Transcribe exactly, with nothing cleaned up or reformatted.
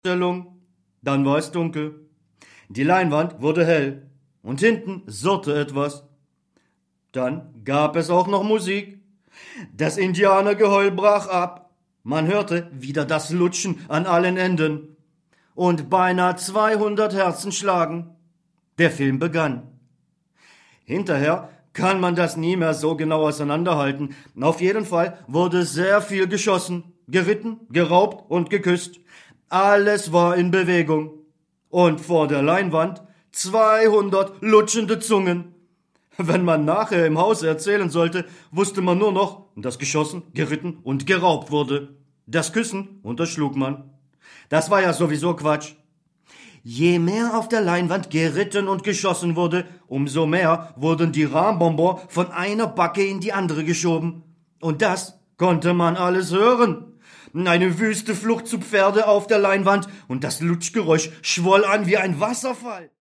Stellung. Dann war es dunkel. Die Leinwand wurde hell und hinten surrte etwas. Dann gab es auch noch Musik. Das Indianergeheul brach ab. Man hörte wieder das Lutschen an allen Enden. Und beinahe zweihundert Herzen schlagen. Der Film begann. Hinterher kann man das nie mehr so genau auseinanderhalten. Auf jeden Fall wurde sehr viel geschossen, geritten, geraubt und geküsst. Alles war in Bewegung. Und vor der Leinwand zweihundert lutschende Zungen. Wenn man nachher im Haus erzählen sollte, wusste man nur noch, dass geschossen, geritten und geraubt wurde. Das Küssen unterschlug man. Das war ja sowieso Quatsch. Je mehr auf der Leinwand geritten und geschossen wurde, umso mehr wurden die Rahmenbonbons von einer Backe in die andere geschoben. Und das konnte man alles hören. Eine wüste Flucht zu Pferde auf der Leinwand und das Lutschgeräusch schwoll an wie ein Wasserfall.